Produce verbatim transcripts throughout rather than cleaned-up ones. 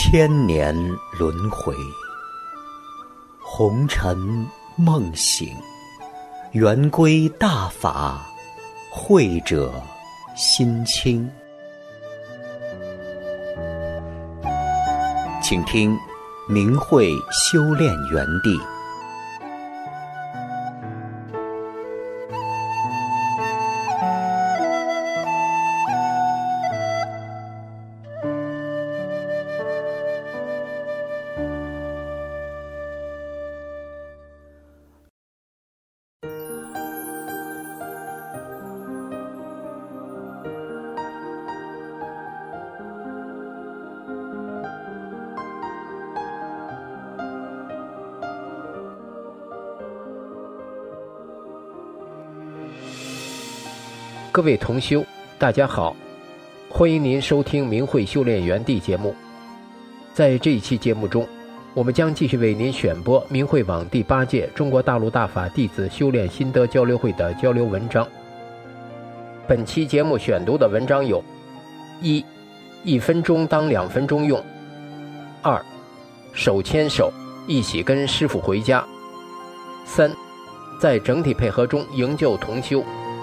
千年轮回，红尘梦醒，圆归大法，慧者心清。请听明慧修炼园地。 各位同修，大家好，欢迎您收听明慧修炼园地节目。在这一期节目中，我们将继续为您选播明慧网第八届中国大陆大法弟子修炼心得交流会的交流文章。本期节目选读的文章有：一、一分钟当两分钟用；二、手牵手一起跟师父回家；三、在整体配合中营救同修。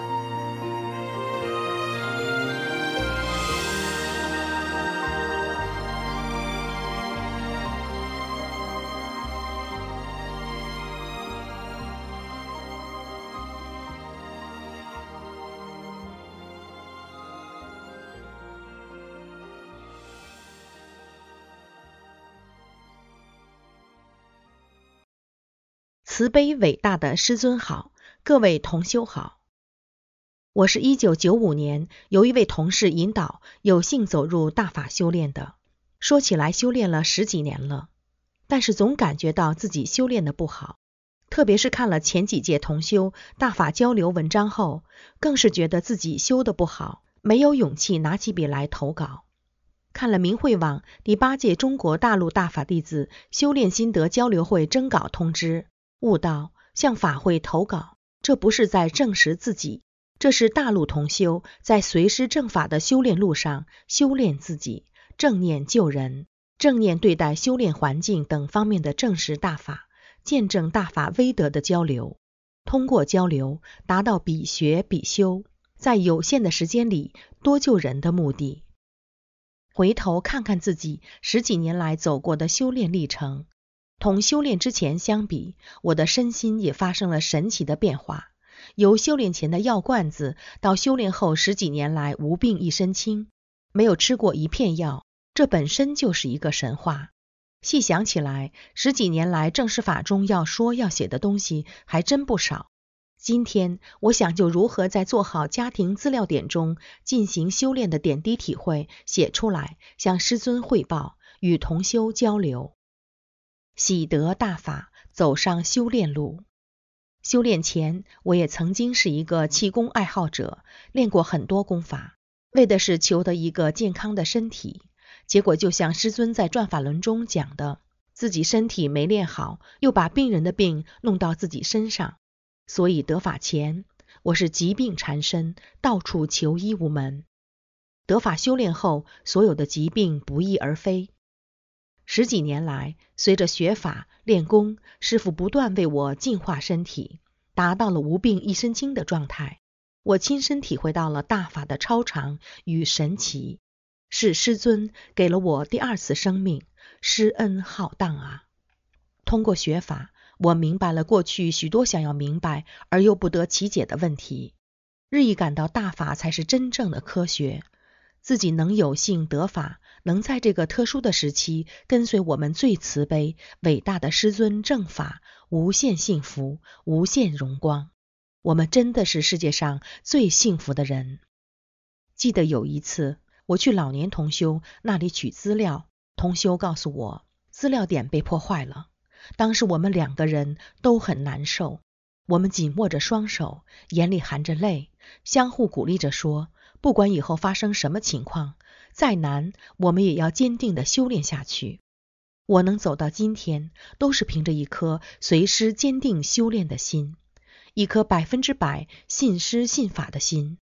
慈悲伟大的师尊好，各位同修好。我是一九九五年由一位同事引导有幸走入大法修炼的，说起来修炼了十几年了，但是总感觉到自己修炼的不好，特别是看了前几届同修大法交流文章后，更是觉得自己修的不好，没有勇气拿起笔来投稿。看了明慧网第八届中国大陆大法弟子修炼心得交流会征稿通知，悟道向法会投稿，这不是在证实自己，这是大陆同修在随师正法的修炼路上修炼自己，正念救人，正念对待修炼环境等方面的证实大法，见证大法威德的交流，通过交流达到比学比修，在有限的时间里多救人的目的。回头看看自己十几年来走过的修炼历程，同修炼之前相比，我的身心也发生了神奇的变化，由修炼前的药罐子到修炼后十几年来无病一身轻，没有吃过一片药，这本身就是一个神话。细想起来，十几年来正式法中要说要写的东西还真不少。今天我想就如何在做好家庭资料点中进行修炼的点滴体会写出来，向师尊汇报，与同修交流。喜得大法，走上修炼路。修炼前，我也曾经是一个气功爱好者，练过很多功法，为的是求得一个健康的身体。结果就像师尊在转法轮中讲的，自己身体没练好，又把病人的病弄到自己身上。所以得法前，我是疾病缠身，到处求医无门。得法修炼后，所有的疾病不翼而飞。十几年来，随着学法练功，师父不断为我净化身体，达到了无病一身轻的状态。我亲身体会到了大法的超常与神奇，是师尊给了我第二次生命，施恩浩荡啊！通过学法，我明白了过去许多想要明白而又不得其解的问题，日益感到大法才是真正的科学。自己能有幸得法，能在这个特殊的时期跟随我们最慈悲伟大的师尊正法，无限幸福，无限荣光。我们真的是世界上最幸福的人。记得有一次我去老年同修那里取资料，同修告诉我资料点被破坏了，当时我们两个人都很难受，我们紧握着双手，眼里含着泪，相互鼓励着说，不管以后发生什么情况，再难我们也要坚定地修炼下去。我能走到今天，都是凭着一颗随师坚定修炼的心，一颗百分之百信师信法的心。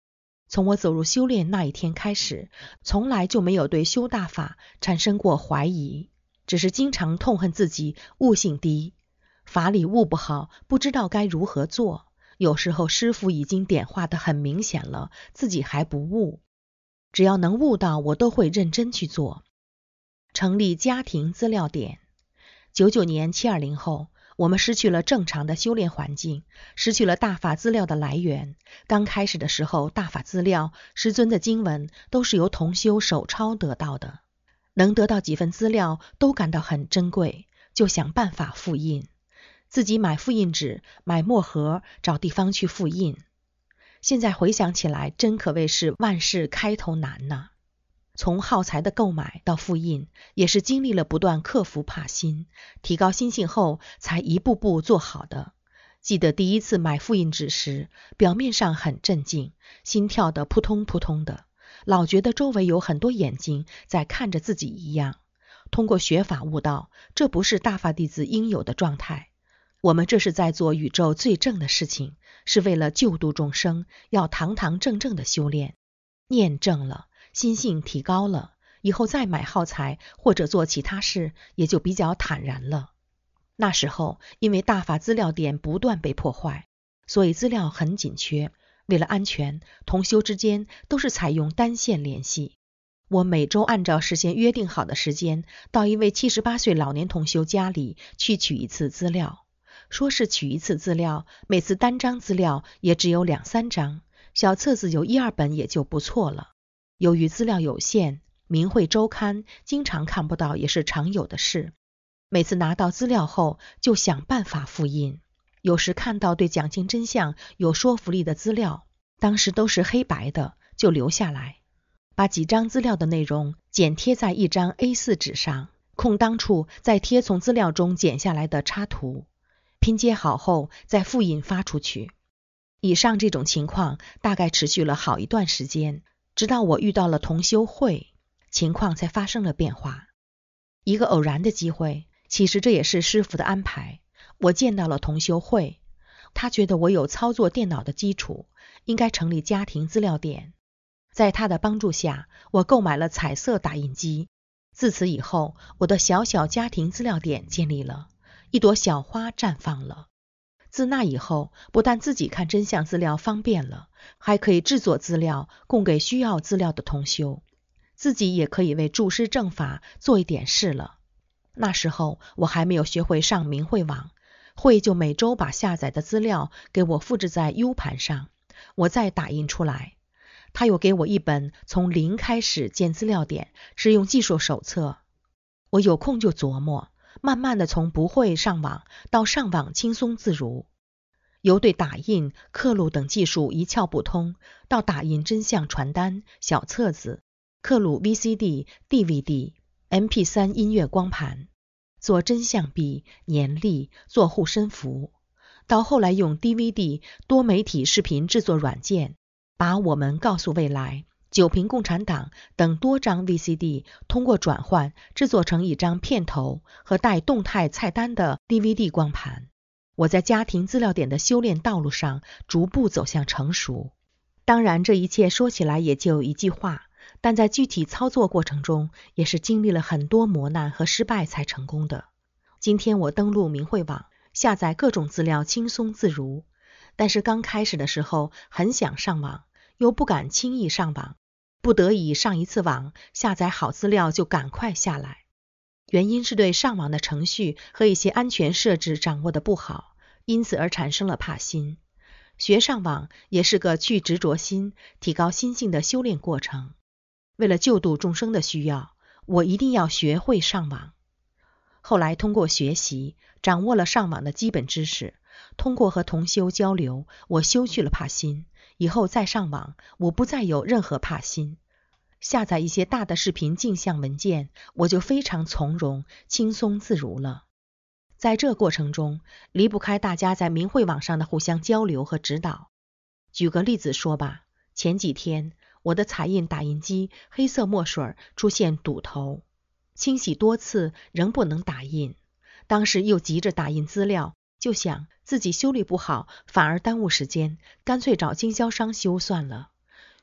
从我走入修炼那一天开始，从来就没有对修大法产生过怀疑，只是经常痛恨自己悟性低，法理悟不好，不知道该如何做。有时候师父已经点化得很明显了，自己还不悟。只要能悟到，我都会认真去做。成立家庭资料点。九九年七二零后，我们失去了正常的修炼环境，失去了大法资料的来源。刚开始的时候，大法资料、师尊的经文都是由同修手抄得到的，能得到几份资料都感到很珍贵，就想办法复印，自己买复印纸，买墨盒，找地方去复印。现在回想起来，真可谓是万事开头难呐。从耗材的购买到复印，也是经历了不断克服怕心，提高心性后才一步步做好的。记得第一次买复印纸时，表面上很镇静，心跳得扑通扑通的，老觉得周围有很多眼睛在看着自己一样。通过学法悟道，这不是大法弟子应有的状态。我们这是在做宇宙最正的事情，是为了救度众生，要堂堂正正的修炼。念正了，心性提高了，以后再买耗材或者做其他事，也就比较坦然了。那时候因为大法资料点不断被破坏，所以资料很紧缺。为了安全，同修之间都是采用单线联系。我每周按照事先约定好的时间，到一位七十八岁老年同修家里去取一次资料。说是取一次资料，每次单张资料也只有两三张，小册子有一二本也就不错了。由于资料有限，明慧周刊经常看不到，也是常有的事。每次拿到资料后，就想办法复印。有时看到对讲经真相有说服力的资料，当时都是黑白的，就留下来，把几张资料的内容剪贴在一张 A 四 纸上，空当处再贴从资料中剪下来的插图，拼接好后再复印发出去。以上这种情况大概持续了好一段时间，直到我遇到了同修会，情况才发生了变化。一个偶然的机会，其实这也是师父的安排，我见到了同修会，他觉得我有操作电脑的基础，应该成立家庭资料点。在他的帮助下，我购买了彩色打印机。自此以后，我的小小家庭资料点建立了，一朵小花绽放了。自那以后，不但自己看真相资料方便了，还可以制作资料供给需要资料的同修，自己也可以为注师正法做一点事了。那时候我还没有学会上明慧网，慧就每周把下载的资料给我复制在 U 盘上，我再打印出来。他又给我一本从零开始建资料点使用技术手册，我有空就琢磨，慢慢的从不会上网到上网轻松自如，由对打印、刻录等技术一窍不通，到打印真相传单、小册子，刻录 V C D、D V D、M P 三 音乐光盘，做真相币、年历，做护身符，到后来用 D V D 多媒体视频制作软件，把我们告诉未来、九评共产党等多张 V C D 通过转换制作成一张片头和带动态菜单的 D V D 光盘。我在家庭资料点的修炼道路上逐步走向成熟。当然这一切说起来也就一句话，但在具体操作过程中也是经历了很多磨难和失败才成功的。今天我登录明慧网，下载各种资料轻松自如，但是刚开始的时候很想上网，又不敢轻易上网，不得已上一次网，下载好资料就赶快下来。原因是对上网的程序和一些安全设置掌握的不好，因此而产生了怕心。学上网也是个去执着心、提高心性的修炼过程。为了救度众生的需要，我一定要学会上网。后来通过学习，掌握了上网的基本知识，通过和同修交流，我修去了怕心。以后再上网，我不再有任何怕心。下载一些大的视频镜像文件，我就非常从容、轻松自如了。在这过程中，离不开大家在明慧网上的互相交流和指导。举个例子说吧，前几天我的彩印打印机黑色墨水出现堵头，清洗多次仍不能打印，当时又急着打印资料，就想自己修理不好反而耽误时间，干脆找经销商修算了。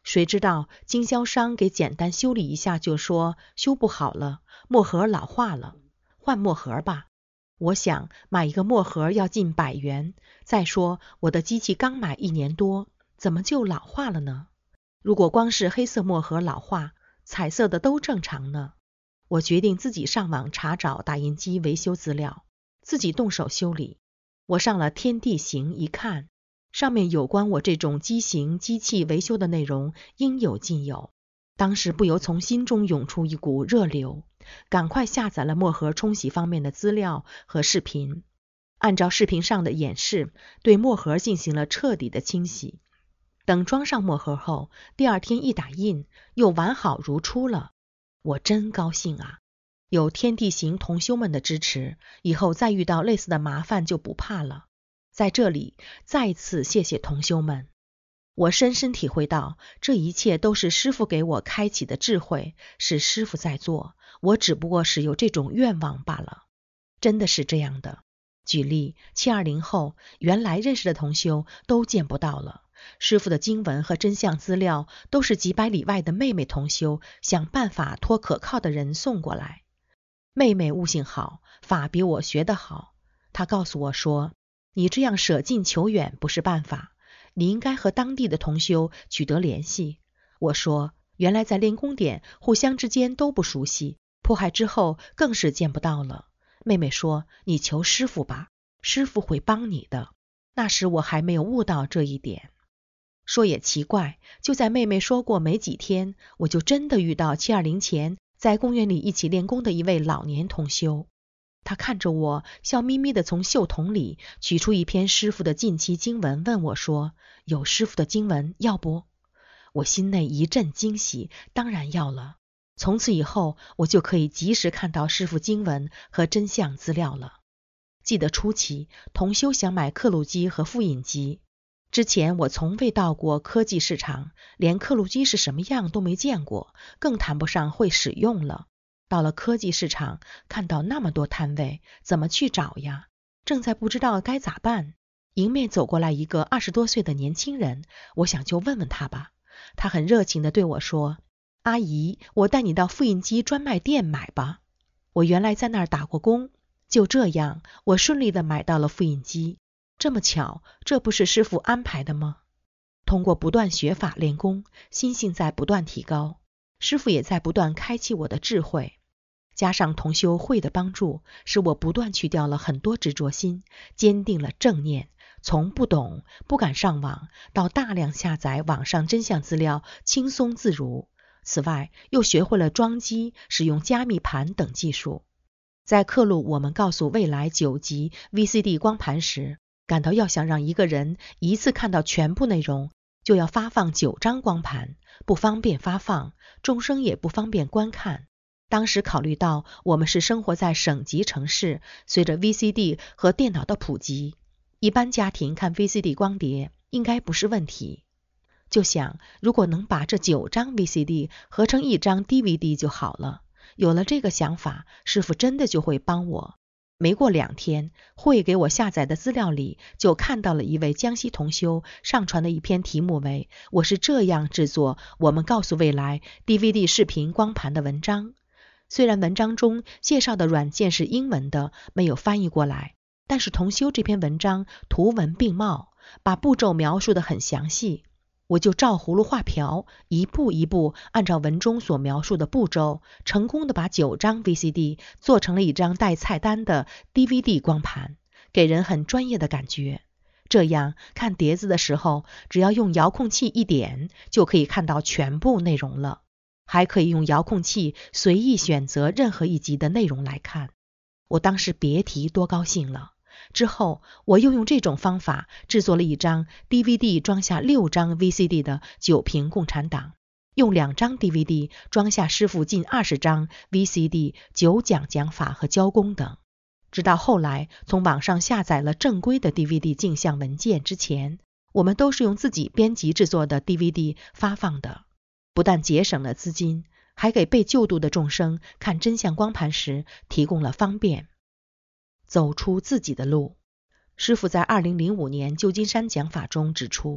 谁知道经销商给简单修理一下就说修不好了，墨盒老化了，换墨盒吧。我想买一个墨盒要近百元，再说我的机器刚买一年多，怎么就老化了呢？如果光是黑色墨盒老化，彩色的都正常呢。我决定自己上网查找打印机维修资料，自己动手修理。我上了天地行一看，上面有关我这种机型机器维修的内容应有尽有，当时不由从心中涌出一股热流，赶快下载了墨盒冲洗方面的资料和视频，按照视频上的演示，对墨盒进行了彻底的清洗。等装上墨盒后，第二天一打印，又完好如初了。我真高兴啊！有天地行同修们的支持，以后再遇到类似的麻烦就不怕了。在这里再次谢谢同修们，我深深体会到这一切都是师父给我开启的智慧，是师父在做，我只不过是有这种愿望罢了。真的是这样的。举例，七二零后，原来认识的同修都见不到了，师父的经文和真相资料都是几百里外的妹妹同修想办法托可靠的人送过来。妹妹悟性好，法比我学得好，她告诉我说，你这样舍近求远不是办法，你应该和当地的同修取得联系。我说，原来在练功点互相之间都不熟悉，迫害之后更是见不到了。妹妹说，你求师父吧，师父会帮你的。那时我还没有悟到这一点。说也奇怪，就在妹妹说过没几天，我就真的遇到七二零前在公园里一起练功的一位老年同修。他看着我，笑眯眯地从袖筒里取出一篇师父的近期经文，问我说，有师父的经文要不？我心内一阵惊喜，当然要了。从此以后，我就可以及时看到师父经文和真相资料了。记得初期，同修想买刻录机和复印机。之前我从未到过科技市场，连刻录机是什么样都没见过，更谈不上会使用了。到了科技市场，看到那么多摊位，怎么去找呀？正在不知道该咋办，迎面走过来一个二十多岁的年轻人，我想就问问他吧。他很热情地对我说，阿姨，我带你到复印机专卖店买吧。我原来在那儿打过工，就这样，我顺利地买到了复印机。这么巧，这不是师父安排的吗？通过不断学法练功，心性在不断提高，师父也在不断开启我的智慧。加上同修会的帮助，使我不断去掉了很多执着心，坚定了正念，从不懂、不敢上网，到大量下载网上真相资料，轻松自如。此外，又学会了装机、使用加密盘等技术。在刻录我们告诉未来九级 V C D 光盘时，感到要想让一个人一次看到全部内容，就要发放九张光盘，不方便发放，众生也不方便观看。当时考虑到我们是生活在省级城市，随着 V C D 和电脑的普及，一般家庭看 V C D 光碟应该不是问题。就想，如果能把这九张 V C D 合成一张 D V D 就好了。有了这个想法，师父真的就会帮我。没过两天，会给我下载的资料里就看到了一位江西同修上传的一篇题目为“我是这样制作我们告诉未来 D V D 视频光盘”的文章。虽然文章中介绍的软件是英文的，没有翻译过来，但是同修这篇文章图文并茂，把步骤描述得很详细。我就照葫芦画瓢，一步一步按照文中所描述的步骤，成功的把九张 V C D 做成了一张带菜单的 D V D 光盘，给人很专业的感觉。这样看碟子的时候，只要用遥控器一点，就可以看到全部内容了，还可以用遥控器随意选择任何一集的内容来看。我当时别提多高兴了。之后我又用这种方法制作了一张 D V D 装下六张 V C D 的九屏共产党，用两张 D V D 装下师父近二十张 V C D 九讲讲法和教功等。直到后来从网上下载了正规的 D V D 镜像文件之前，我们都是用自己编辑制作的 D V D 发放的，不但节省了资金，还给被救度的众生看真相光盘时提供了方便。走出自己的路。师父在二零零五年旧金山讲法中指出，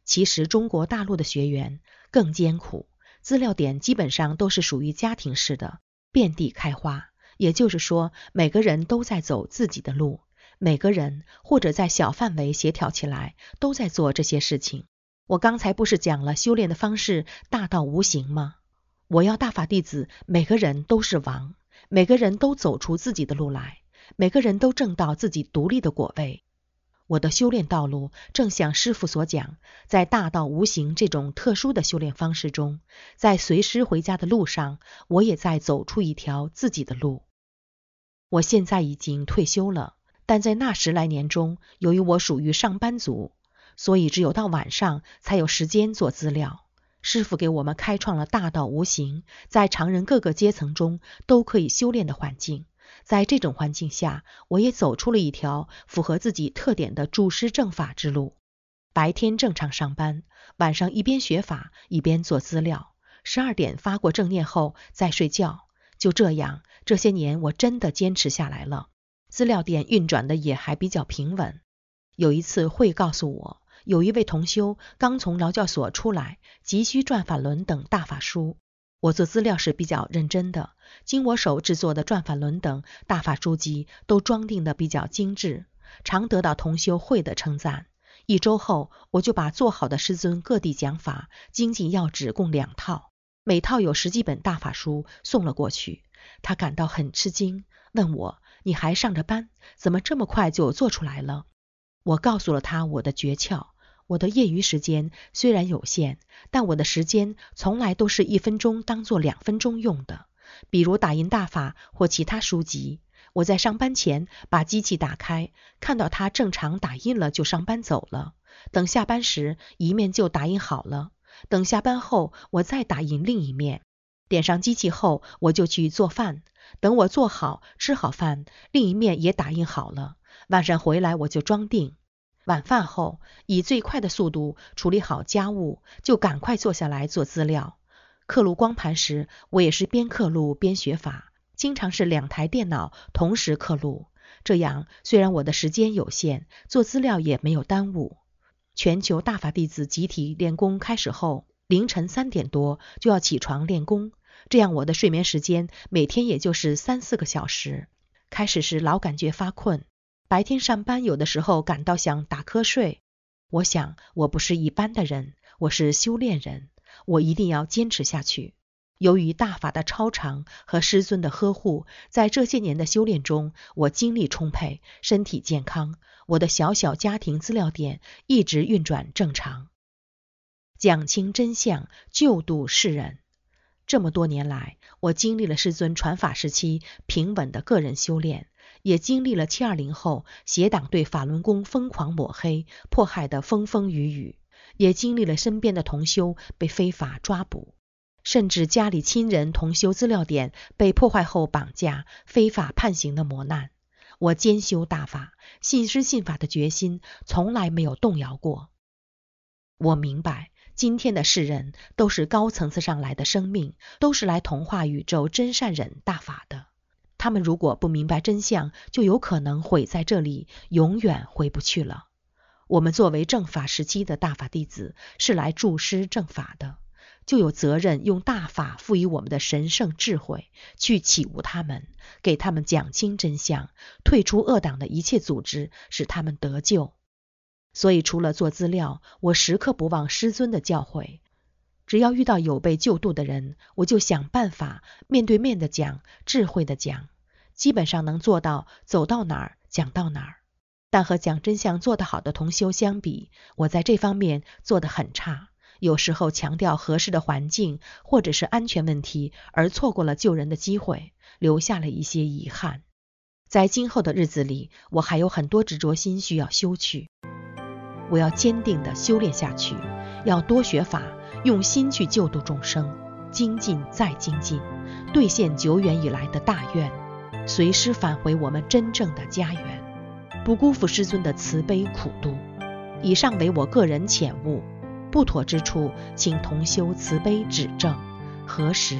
其实中国大陆的学员更艰苦，资料点基本上都是属于家庭式的，遍地开花。也就是说，每个人都在走自己的路，每个人或者在小范围协调起来，都在做这些事情。我刚才不是讲了修炼的方式大到无形吗？我要大法弟子每个人都是王，每个人都走出自己的路来，每个人都证到自己独立的果位。我的修炼道路正像师父所讲，在大道无形这种特殊的修炼方式中，在随师回家的路上，我也在走出一条自己的路。我现在已经退休了，但在那十来年中，由于我属于上班族，所以只有到晚上才有时间做资料。师父给我们开创了大道无形，在常人各个阶层中都可以修炼的环境。在这种环境下，我也走出了一条符合自己特点的注师正法之路。白天正常上班，晚上一边学法一边做资料，十二点发过正念后再睡觉。就这样，这些年我真的坚持下来了，资料点运转的也还比较平稳。有一次会告诉我，有一位同修刚从劳教所出来，急需转法轮等大法书。我做资料是比较认真的，经我手制作的转法轮等大法书籍都装订的比较精致，常得到同修会的称赞。一周后，我就把做好的师尊各地讲法精进要旨共两套，每套有十几本大法书送了过去。他感到很吃惊，问我：你还上着班，怎么这么快就做出来了？我告诉了他我的诀窍。我的业余时间虽然有限，但我的时间从来都是一分钟当做两分钟用的。比如打印大法或其他书籍，我在上班前把机器打开，看到它正常打印了就上班走了，等下班时一面就打印好了，等下班后我再打印另一面，点上机器后我就去做饭，等我做好吃好饭，另一面也打印好了，晚上回来我就装订。晚饭后，以最快的速度处理好家务，就赶快坐下来做资料。刻录光盘时，我也是边刻录边学法，经常是两台电脑同时刻录。这样，虽然我的时间有限，做资料也没有耽误。全球大法弟子集体练功开始后，凌晨三点多就要起床练功，这样我的睡眠时间每天也就是三四个小时。开始时老感觉发困。白天上班有的时候感到想打瞌睡，我想我不是一般的人，我是修炼人，我一定要坚持下去。由于大法的超常和师尊的呵护，在这些年的修炼中，我精力充沛，身体健康，我的小小家庭资料点一直运转正常。讲清真相，救度世人。这么多年来，我经历了师尊传法时期平稳的个人修炼，也经历了七二零后邪党对法轮功疯狂抹黑迫害的风风雨雨，也经历了身边的同修被非法抓捕，甚至家里亲人同修资料点被破坏后绑架非法判刑的磨难。我兼修大法，信师信法的决心从来没有动摇过。我明白今天的世人都是高层次上来的生命，都是来同化宇宙真善忍大法的。他们如果不明白真相，就有可能毁在这里，永远回不去了。我们作为正法时期的大法弟子，是来助师正法的，就有责任用大法赋予我们的神圣智慧，去启悟他们，给他们讲清真相，退出恶党的一切组织，使他们得救。所以除了做资料，我时刻不忘师尊的教诲。只要遇到有被救度的人，我就想办法面对面的讲，智慧的讲，基本上能做到走到哪儿讲到哪儿。但和讲真相做得好的同修相比，我在这方面做得很差，有时候强调合适的环境或者是安全问题，而错过了救人的机会，留下了一些遗憾。在今后的日子里，我还有很多执着心需要修去，我要坚定地修炼下去，要多学法，用心去救度众生，精进再精进，兑现久远以来的大愿，随师返回我们真正的家园，不辜负师尊的慈悲苦度。以上为我个人浅悟，不妥之处请同修慈悲指正。何时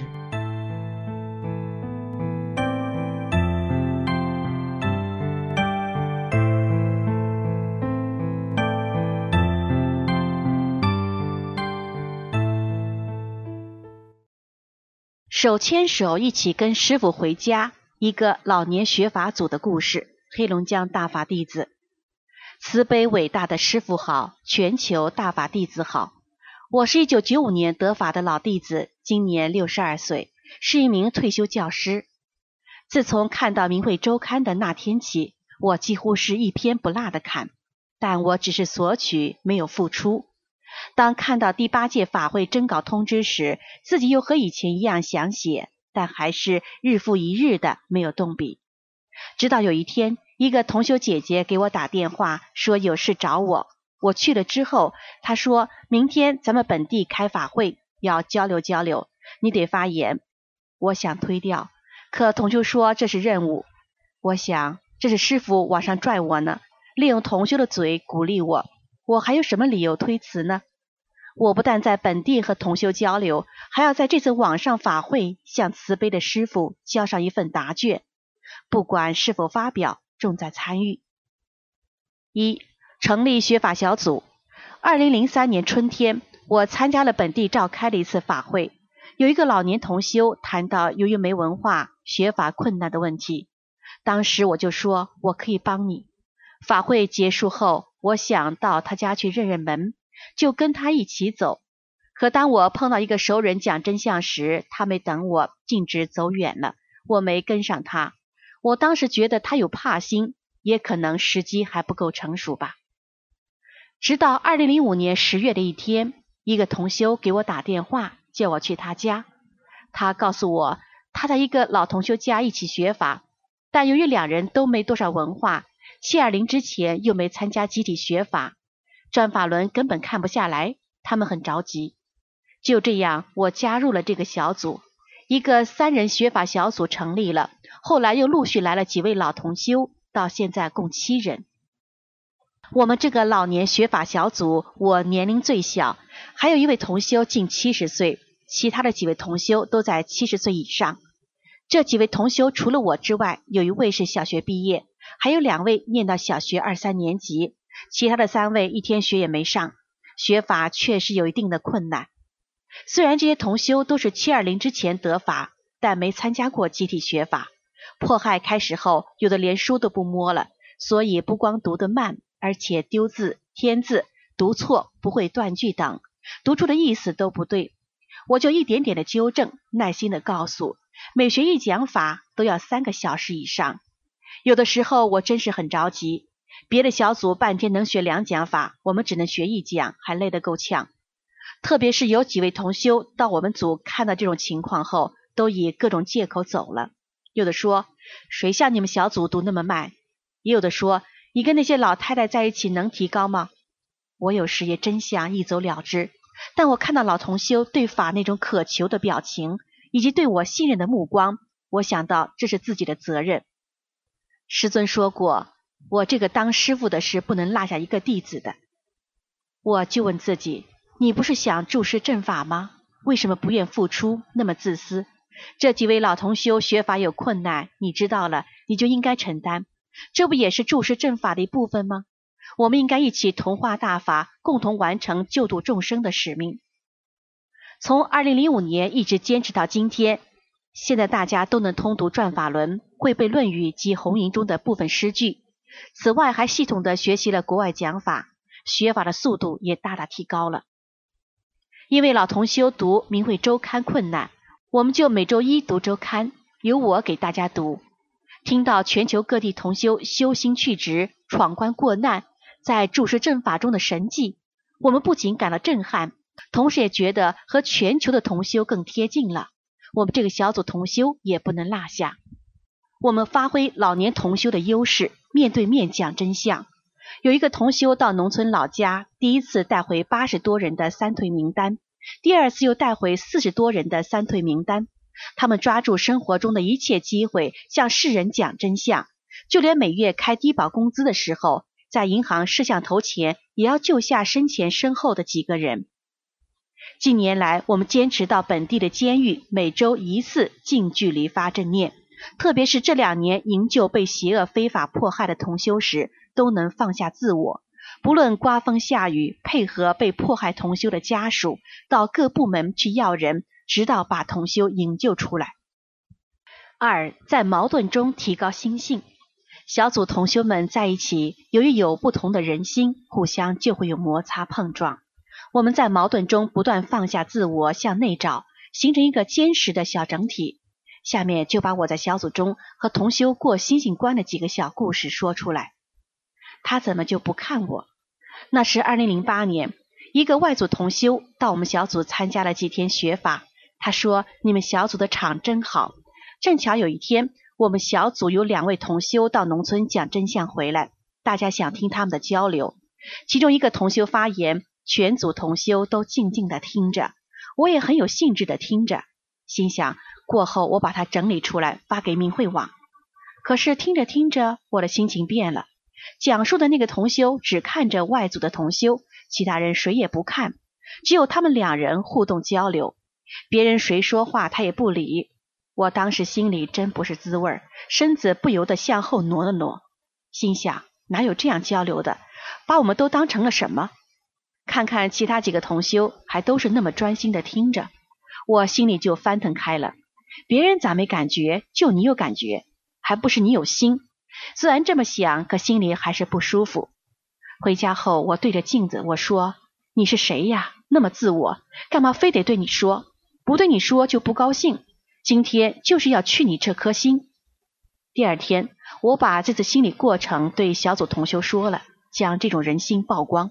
手牵手一起跟师父回家，一个老年学法组的故事。黑龙江大法弟子。慈悲伟大的师父好，全球大法弟子好。我是一九九五年得法的老弟子，今年六十二岁，是一名退休教师。自从看到明慧周刊的那天起，我几乎是一篇不落的看，但我只是索取，没有付出。当看到第八届法会征稿通知时，自己又和以前一样想写，但还是日复一日的没有动笔。直到有一天，一个同修姐姐给我打电话说有事找我，我去了之后，她说明天咱们本地开法会，要交流交流，你得发言。我想推掉，可同修说这是任务。我想这是师父往上拽我呢，利用同修的嘴鼓励我，我还有什么理由推辞呢？我不但在本地和同修交流，还要在这次网上法会向慈悲的师父交上一份答卷，不管是否发表，重在参与。一、成立学法小组。二零零三年春天，我参加了本地召开的一次法会，有一个老年同修谈到由于没文化学法困难的问题，当时我就说我可以帮你。法会结束后，我想到他家去认认门，就跟他一起走。可当我碰到一个熟人讲真相时，他没等我，径直走远了，我没跟上他。我当时觉得他有怕心，也可能时机还不够成熟吧。直到二零零五年十月的一天，一个同修给我打电话，叫我去他家。他告诉我，他在一个老同修家一起学法，但由于两人都没多少文化，七二零之前又没参加集体学法，转法轮根本看不下来，他们很着急。就这样，我加入了这个小组，一个三人学法小组成立了，后来又陆续来了几位老同修，到现在共七人。我们这个老年学法小组，我年龄最小，还有一位同修近七十岁，其他的几位同修都在七十岁以上。这几位同修除了我之外，有一位是小学毕业，还有两位念到小学二三年级，其他的三位一天学也没上，学法确实有一定的困难。虽然这些同修都是七二零之前得法，但没参加过集体学法。迫害开始后，有的连书都不摸了，所以不光读得慢，而且丢字、添字、读错、不会断句等，读出的意思都不对。我就一点点的纠正，耐心的告诉，每学一讲法都要三个小时以上。有的时候我真是很着急，别的小组半天能学两讲法，我们只能学一讲，还累得够呛。特别是有几位同修到我们组看到这种情况后，都以各种借口走了。有的说，谁像你们小组读那么慢？也有的说，你跟那些老太太在一起能提高吗？我有时也真想一走了之，但我看到老同修对法那种渴求的表情，以及对我信任的目光，我想到这是自己的责任。师尊说过，我这个当师父的是不能落下一个弟子的。我就问自己，你不是想注释正法吗？为什么不愿付出，那么自私？这几位老同修学法有困难，你知道了，你就应该承担，这不也是注释正法的一部分吗？我们应该一起同化大法，共同完成救度众生的使命。从二零零五年一直坚持到今天，现在大家都能通读转法轮，会背论语及红云中的部分诗句，此外还系统的学习了国外讲法，学法的速度也大大提高了。因为老同修读明慧周刊困难，我们就每周一读周刊，由我给大家读。听到全球各地同修修心去执、闯关过难，在注释正法中的神迹，我们不仅感到震撼，同时也觉得和全球的同修更贴近了。我们这个小组同修也不能落下，我们发挥老年同修的优势，面对面讲真相。有一个同修到农村老家，第一次带回八十多人的三退名单，第二次又带回四十多人的三退名单。他们抓住生活中的一切机会，向世人讲真相，就连每月开低保工资的时候，在银行摄像头前也要救下身前身后的几个人。近年来，我们坚持到本地的监狱每周一次近距离发正念，特别是这两年营救被邪恶非法迫害的同修时，都能放下自我，不论刮风下雨，配合被迫害同修的家属，到各部门去要人， 直到把同修营救出来。二，在矛盾中提高心性。小组同修们在一起，由于有不同的人心，互相就会有摩擦碰撞。我们在矛盾中不断放下自我，向内找，形成一个坚实的小整体。下面就把我在小组中和同修过星星关的几个小故事说出来。他怎么就不看我？那是二零零八年，一个外组同修到我们小组参加了几天学法。他说，你们小组的场真好。正巧有一天，我们小组有两位同修到农村讲真相回来，大家想听他们的交流。其中一个同修发言，全组同修都静静地听着，我也很有兴致地听着，心想过后我把它整理出来发给明慧网。可是听着听着，我的心情变了。讲述的那个同修只看着外组的同修，其他人谁也不看，只有他们两人互动交流，别人谁说话他也不理。我当时心里真不是滋味，身子不由得向后挪了挪，心想哪有这样交流的，把我们都当成了什么？看看其他几个同修还都是那么专心的听着，我心里就翻腾开了。别人咋没感觉，就你有感觉，还不是你有心？虽然这么想，可心里还是不舒服。回家后我对着镜子我说，你是谁呀？那么自我，干嘛非得对你说？不对你说就不高兴，今天就是要去你这颗心。第二天，我把这次心理过程对小组同修说了，将这种人心曝光。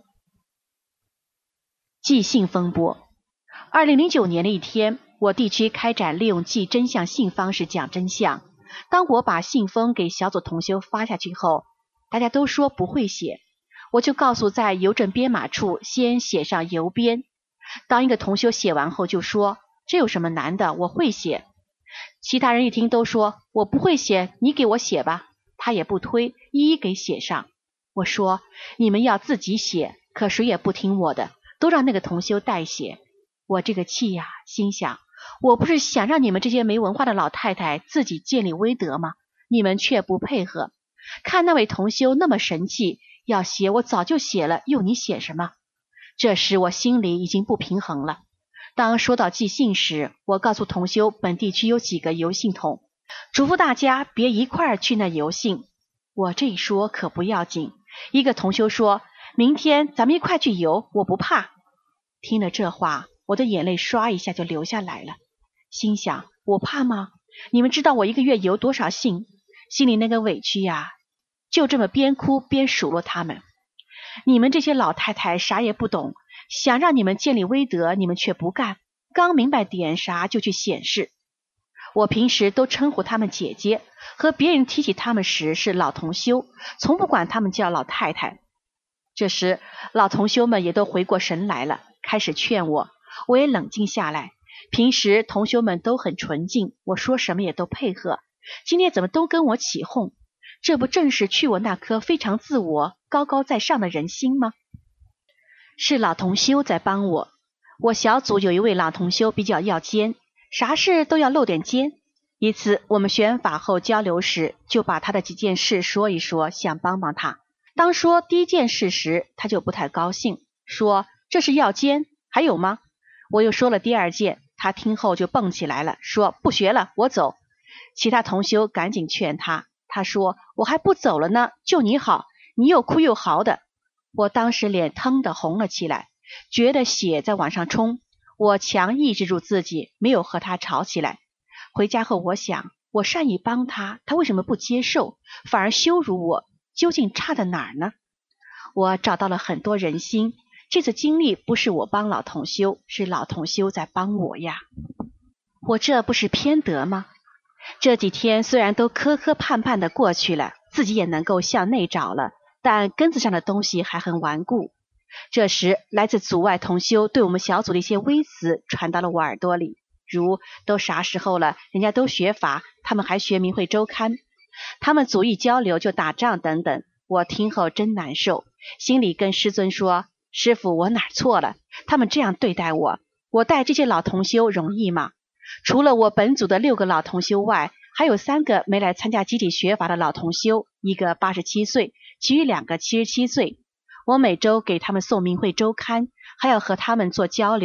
寄信风波。二零零九年的一天，我地区开展利用寄真相信方式讲真相。当我把信封给小组同修发下去后，大家都说不会写，我就告诉在邮政编码处先写上邮编。当一个同修写完后就说，这有什么难的，我会写。其他人一听都说，我不会写，你给我写吧。他也不推，一一给写上。我说，你们要自己写，可谁也不听我的，都让那个同修代写。我这个气呀，心想，我不是想让你们这些没文化的老太太自己建立威德吗？你们却不配合。看那位同修那么神气，要写我早就写了，用你写什么？这时我心里已经不平衡了。当说到寄信时，我告诉同修本地区有几个邮信筒，嘱咐大家别一块儿去那邮信。我这一说可不要紧，一个同修说，明天咱们一块去邮，我不怕。听了这话，我的眼泪刷一下就流下来了，心想，我怕吗？你们知道我一个月邮多少信？心里那个委屈呀，就这么边哭边数落他们。你们这些老太太啥也不懂，想让你们建立威德，你们却不干，刚明白点啥就去显示。我平时都称呼他们姐姐，和别人提起他们时是老同修，从不管他们叫老太太。这时老同修们也都回过神来了，开始劝我，我也冷静下来。平时同修们都很纯净，我说什么也都配合，今天怎么都跟我起哄？这不正是去我那颗非常自我高高在上的人心吗？是老同修在帮我。我小组有一位老同修比较要尖，啥事都要露点尖。一次我们学完法后交流时，就把他的几件事说一说，想帮帮他。当说第一件事时，他就不太高兴，说这是要尖，还有吗？我又说了第二件，他听后就蹦起来了，说不学了，我走。其他同修赶紧劝他，他说我还不走了呢，就你好，你又哭又嚎的。我当时脸腾的红了起来，觉得血在往上冲，我强抑制住自己，没有和他吵起来。回家后我想，我善意帮他，他为什么不接受，反而羞辱我，究竟差在哪儿呢？我找到了很多人心，这次经历不是我帮老同修，是老同修在帮我呀。我这不是偏得吗？这几天虽然都磕磕绊绊的过去了，自己也能够向内找了，但根子上的东西还很顽固。这时来自组外同修对我们小组的一些微词传到了我耳朵里，如都啥时候了，人家都学法，他们还学明慧周刊，他们组一交流就打仗等等。我听后真难受，心里跟师尊说，师父我哪儿错了？他们这样对待我，我带这些老同修容易吗？除了我本组的六个老同修外，还有三个没来参加集体学法的老同修，一个八十七岁，其余两个七十七岁。我每周给他们送明慧周刊，还要和他们做交流，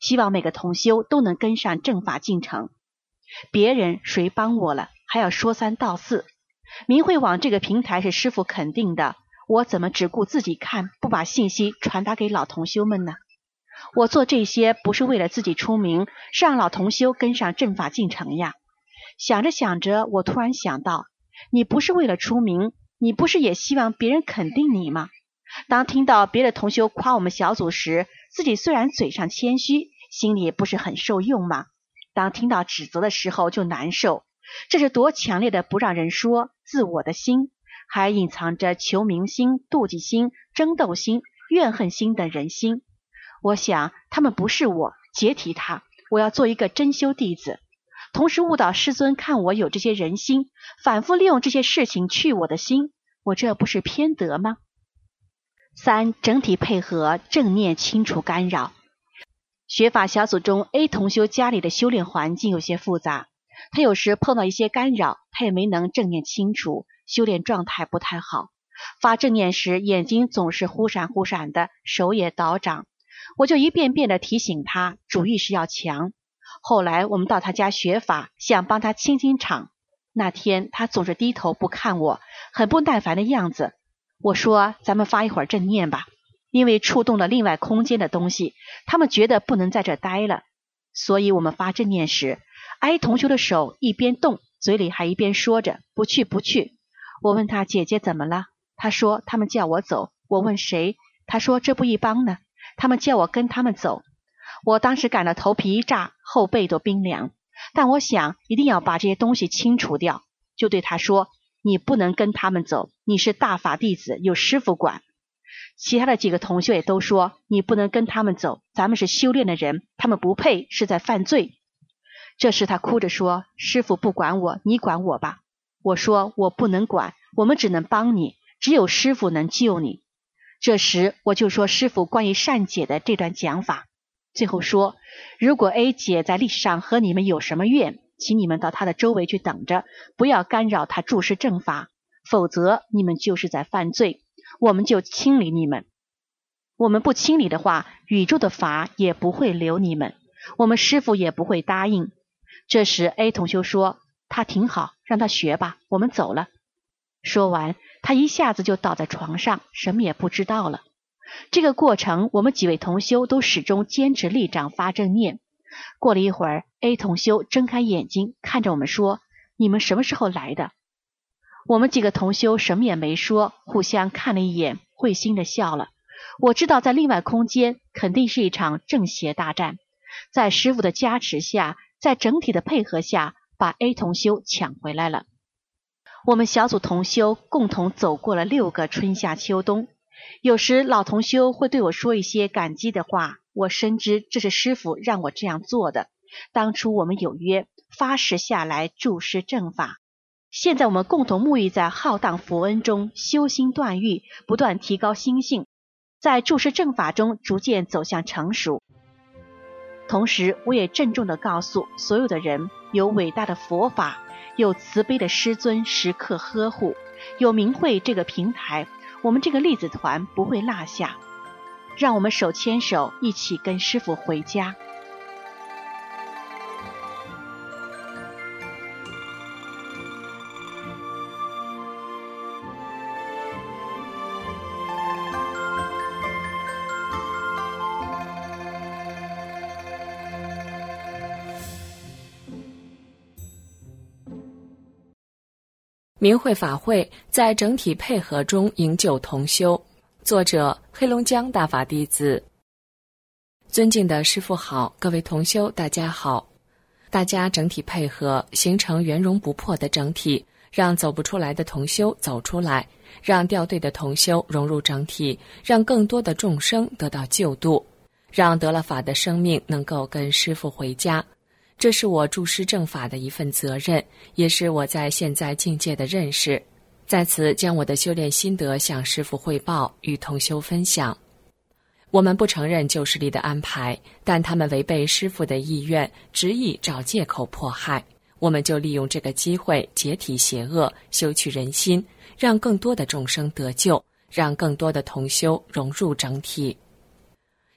希望每个同修都能跟上正法进程。别人谁帮我了，还要说三道四。明慧网这个平台是师父肯定的，我怎么只顾自己看，不把信息传达给老同修们呢？我做这些不是为了自己出名，是让老同修跟上正法进程呀。想着想着，我突然想到，你不是为了出名，你不是也希望别人肯定你吗？当听到别的同修夸我们小组时，自己虽然嘴上谦虚，心里也不是很受用吗？当听到指责的时候就难受，这是多强烈的不让人说自我的心，还隐藏着求名心、妒忌心、争斗心、怨恨心等人心。我想他们不是我，解体他，我要做一个真修弟子。同时悟到师尊看我有这些人心，反复利用这些事情去我的心，我这不是偏得吗？三、整体配合，正念清除干扰。学法小组中 A 同修家里的修炼环境有些复杂，他有时碰到一些干扰，他也没能正念清除，修炼状态不太好。发正念时眼睛总是忽闪忽闪的，手也倒掌，我就一遍遍的提醒他主意识要强。后来我们到他家学法，想帮他清清场，那天他总是低头不看我，很不耐烦的样子。我说咱们发一会儿正念吧，因为触动了另外空间的东西，他们觉得不能在这待了。所以我们发正念时， A 同修的手一边动，嘴里还一边说着不去不去。我问他姐姐怎么了，他说他们叫我走。我问谁，他说这不一帮呢，他们叫我跟他们走。我当时感到头皮一炸，后背都冰凉，但我想一定要把这些东西清除掉，就对他说，你不能跟他们走，你是大法弟子，有师父管。其他的几个同学也都说，你不能跟他们走，咱们是修炼的人，他们不配，是在犯罪。这时他哭着说，师父不管我，你管我吧。我说我不能管，我们只能帮你，只有师父能救你。这时我就说师父关于善解的这段讲法，最后说，如果 A 姐在历史上和你们有什么怨，请你们到她的周围去等着，不要干扰她注释正法，否则你们就是在犯罪，我们就清理你们。我们不清理的话，宇宙的法也不会留你们，我们师父也不会答应。这时 A 同修说，他挺好，让他学吧，我们走了。说完，他一下子就倒在床上，什么也不知道了。这个过程，我们几位同修都始终坚持立掌发正念。过了一会儿， A 同修睁开眼睛看着我们说，你们什么时候来的？我们几个同修什么也没说，互相看了一眼，会心的笑了。我知道在另外空间肯定是一场正邪大战，在师父的加持下，在整体的配合下，把 A 同修抢回来了。我们小组同修共同走过了六个春夏秋冬，有时老同修会对我说一些感激的话，我深知这是师父让我这样做的。当初我们有约，发誓下来注释正法，现在我们共同沐浴在浩荡佛恩中，修心断欲，不断提高心性，在注释正法中逐渐走向成熟。同时我也郑重地告诉所有的人，有伟大的佛法，有慈悲的师尊时刻呵护，有明慧这个平台，我们这个粒子团不会落下。让我们手牵手一起跟师父回家。 明慧法会在整体配合中营救同修，作者黑龙江大法弟子。尊敬的师父好，各位同修大家好。大家整体配合，形成圆融不破的整体，让走不出来的同修走出来，让掉队的同修融入整体，让更多的众生得到救度，让得了法的生命能够跟师父回家。这是我注释正法的一份责任，也是我在现在境界的认识。在此将我的修炼心得向师父汇报，与同修分享。我们不承认旧势力的安排，但他们违背师父的意愿，执意找借口迫害，我们就利用这个机会解体邪恶，修取人心，让更多的众生得救，让更多的同修融入整体。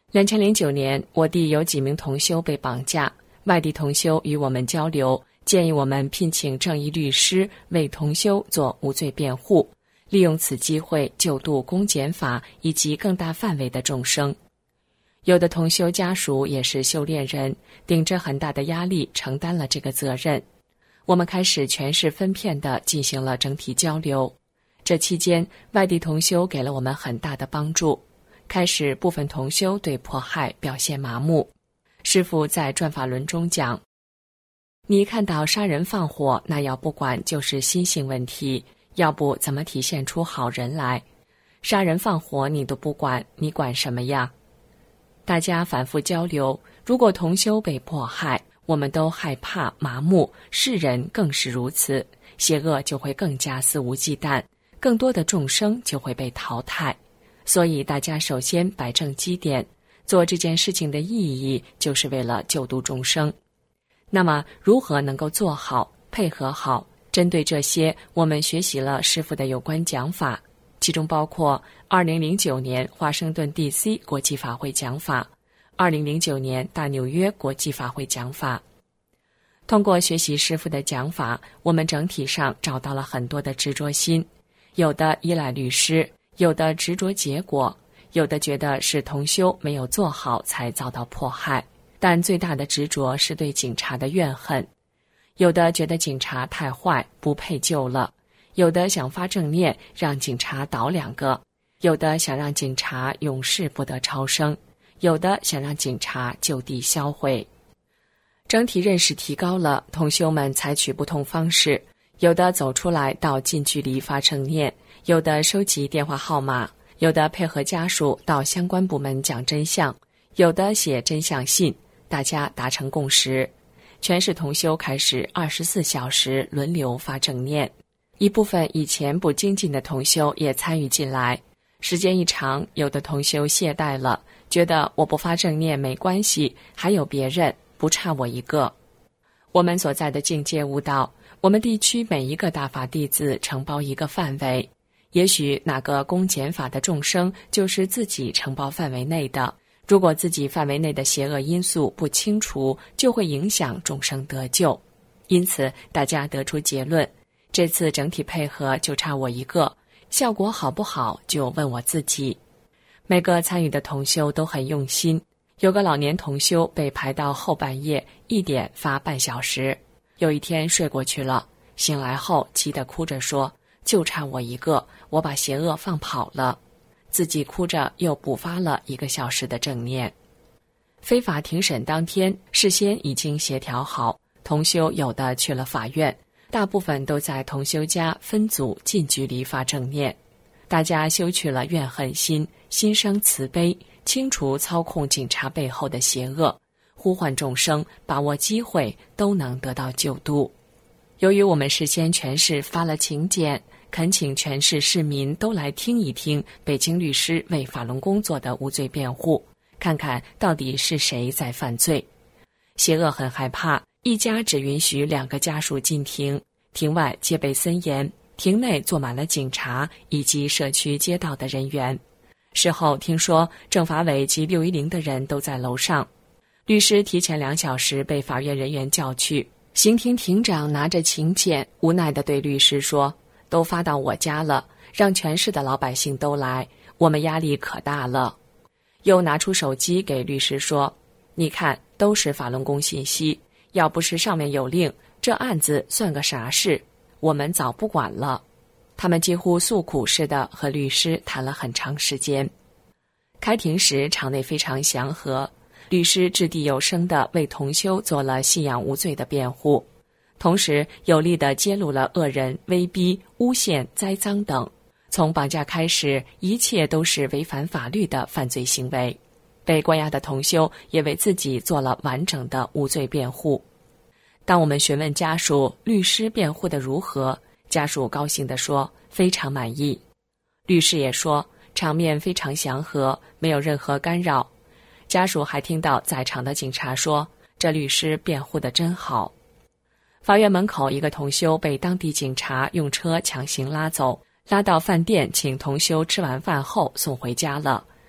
二零零九年，我地有几名同修被绑架，外地同修与我们交流，建议我们聘请正义律师为同修做无罪辩护，利用此机会救度公检法以及更大范围的众生。有的同修家属也是修炼人，顶着很大的压力承担了这个责任。我们开始全市分片地进行了整体交流，这期间外地同修给了我们很大的帮助。开始部分同修对迫害表现麻木，师父在转法轮中讲，你看到杀人放火，那要不管就是心性问题，要不怎么体现出好人来？杀人放火你都不管，你管什么呀？大家反复交流，如果同修被迫害，我们都害怕麻木，世人更是如此，邪恶就会更加肆无忌惮，更多的众生就会被淘汰。所以大家首先摆正基点，做这件事情的意义就是为了救度众生。那么如何能够做好配合好？针对这些，我们学习了师父的有关讲法，其中包括二零零九年华盛顿 D C 国际法会讲法，二零零九年大纽约国际法会讲法。通过学习师父的讲法，我们整体上找到了很多的执着心，有的依赖律师，有的执着结果，有的觉得是同修没有做好才遭到迫害，但最大的执着是对警察的怨恨。有的觉得警察太坏，不配救了，有的想发正念让警察倒两个，有的想让警察永世不得超生，有的想让警察就地销毁。整体认识提高了，同修们采取不同方式，有的走出来到近距离发正念，有的收集电话号码，有的配合家属到相关部门讲真相，有的写真相信，大家达成共识。全市同修开始二十四小时轮流发正念，一部分以前不精进的同修也参与进来。时间一长，有的同修懈怠了，觉得我不发正念没关系，还有别人，不差我一个。我们所在的境界悟道，我们地区每一个大法弟子承包一个范围，也许哪个公检法的众生就是自己承包范围内的，如果自己范围内的邪恶因素不清除，就会影响众生得救。因此大家得出结论，这次整体配合就差我一个，效果好不好就问我自己。每个参与的同修都很用心，有个老年同修被排到后半夜一点发半小时，有一天睡过去了，醒来后急得哭着说，就差我一个，我把邪恶放跑了，自己哭着又补发了一个小时的正念。非法庭审当天，事先已经协调好，同修有的去了法院，大部分都在同修家分组近距离发正念。大家修去了怨恨心，心生慈悲，清除操控警察背后的邪恶，呼唤众生把握机会，都能得到救度。由于我们事先全市发了请柬，恳请全市市民都来听一听北京律师为法轮功做的无罪辩护，看看到底是谁在犯罪。邪恶很害怕，一家只允许两个家属进庭，庭外戒备森严，庭内坐满了警察以及社区街道的人员。事后听说政法委及六一零的人都在楼上，律师提前两小时被法院人员叫去，刑庭庭长拿着请柬，无奈地对律师说，都发到我家了，让全市的老百姓都来，我们压力可大了。又拿出手机给律师说，你看都是法轮功信息，要不是上面有令，这案子算个啥事，我们早不管了。他们几乎诉苦似的和律师谈了很长时间。开庭时场内非常祥和，律师掷地有声地为同修做了信仰无罪的辩护，同时有力地揭露了恶人威逼、诬陷、栽赃等，从绑架开始，一切都是违反法律的犯罪行为。被关押的同修也为自己做了完整的无罪辩护。当我们询问家属律师辩护的如何，家属高兴地说非常满意。律师也说场面非常祥和，没有任何干扰。家属还听到在场的警察说，这律师辩护得真好。法院门口，一个同修被当地警察用车强行拉走，拉到饭店，请同修吃完饭后送回家了，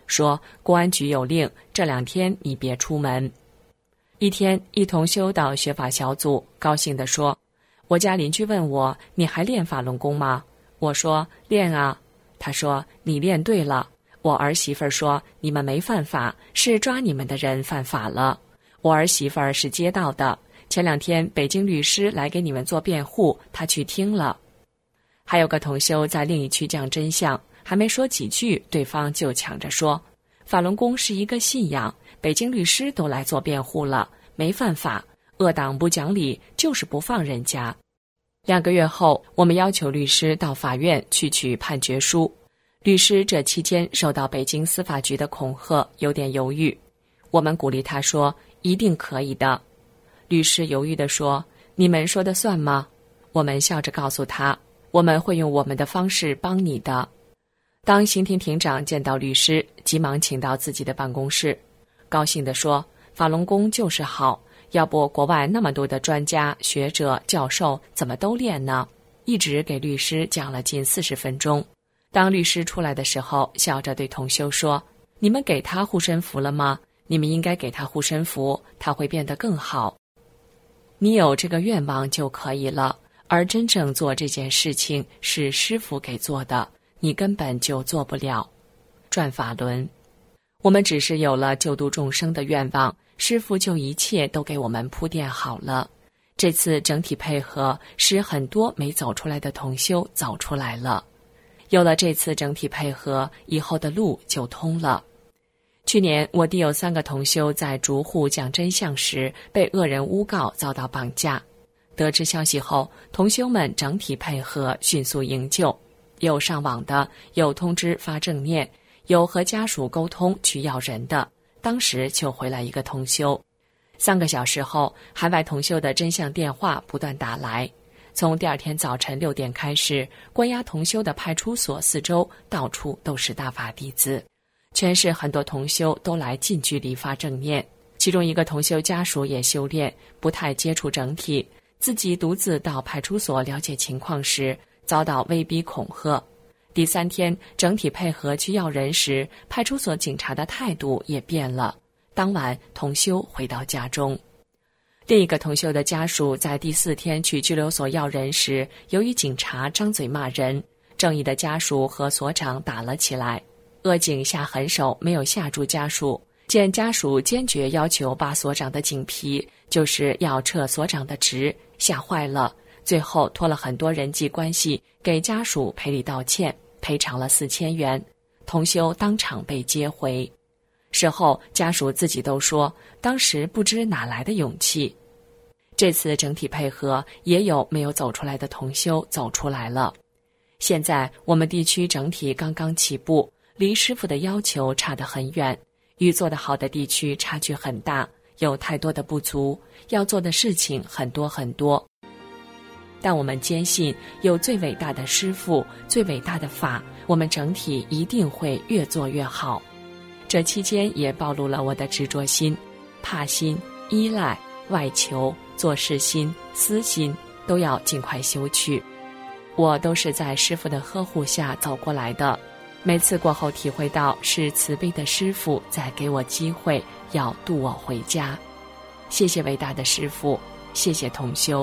说公安局有令，这两天你别出门。一天，一同修到学法小组，高兴地说，我家邻居问我，你还练法轮功吗？我说练啊。他说你练对了。我儿媳妇说你们没犯法，是抓你们的人犯法了。我儿媳妇是街道的，前两天北京律师来给你们做辩护，他去听了。还有个同修在另一区讲真相，还没说几句，对方就抢着说，法轮功是一个信仰，北京律师都来做辩护了，没犯法，恶党不讲理，就是不放人家。两个月后，我们要求律师到法院去取判决书。律师这期间受到北京司法局的恐吓，有点犹豫。我们鼓励他说，一定可以的。律师犹豫地说，你们说的算吗？我们笑着告诉他，我们会用我们的方式帮你的。当刑庭庭长见到律师，急忙请到自己的办公室，高兴地说，法轮功就是好，要不国外那么多的专家、学者、教授怎么都练呢？一直给律师讲了近四十分钟。当律师出来的时候，笑着对同修说，你们给他护身符了吗？你们应该给他护身符，他会变得更好。你有这个愿望就可以了，而真正做这件事情是师父给做的，你根本就做不了。转法轮，我们只是有了救度众生的愿望，师父就一切都给我们铺垫好了。这次整体配合，使很多没走出来的同修走出来了。有了这次整体配合，以后的路就通了。去年我弟有三个同修在逐户讲真相时被恶人诬告遭到绑架，得知消息后，同修们整体配合，迅速营救，有上网的，有通知发正念，有和家属沟通去要人的，当时就回来一个同修。三个小时后，海外同修的真相电话不断打来。从第二天早晨六点开始，关押同修的派出所四周到处都是大法弟子，全市很多同修都来近距离发正念。其中一个同修家属也修炼，不太接触整体，自己独自到派出所了解情况时，遭到威逼恐吓。第三天整体配合去要人时，派出所警察的态度也变了。当晚同修回到家中。另一个同修的家属在第四天去拘留所要人时，由于警察张嘴骂人，正义的家属和所长打了起来。恶警下狠手，没有吓住家属，见家属坚决要求扒所长的警皮，就是要撤所长的职，吓坏了。最后托了很多人际关系给家属赔礼道歉，赔偿了四千元，同修当场被接回。事后家属自己都说，当时不知哪来的勇气。这次整体配合，也有没有走出来的同修走出来了。现在我们地区整体刚刚起步，离师父的要求差得很远，与做得好的地区差距很大，有太多的不足，要做的事情很多很多。但我们坚信，有最伟大的师父，最伟大的法，我们整体一定会越做越好。这期间也暴露了我的执着心、怕心、依赖、外求、做事心、私心，都要尽快修去。我都是在师父的呵护下走过来的，每次过后体会到是慈悲的师父在给我机会，要渡我回家。谢谢伟大的师父，谢谢同修。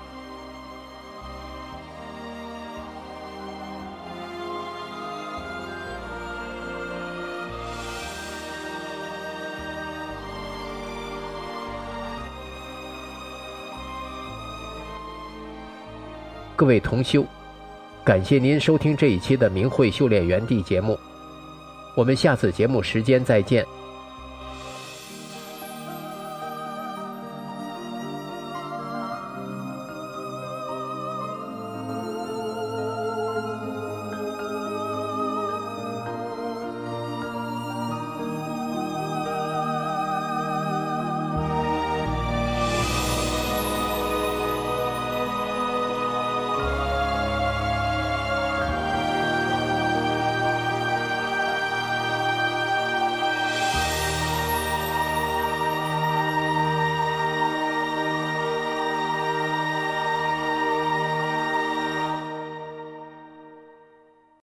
各位同修，感谢您收听这一期的明慧修炼园地节目，我们下次节目时间再见。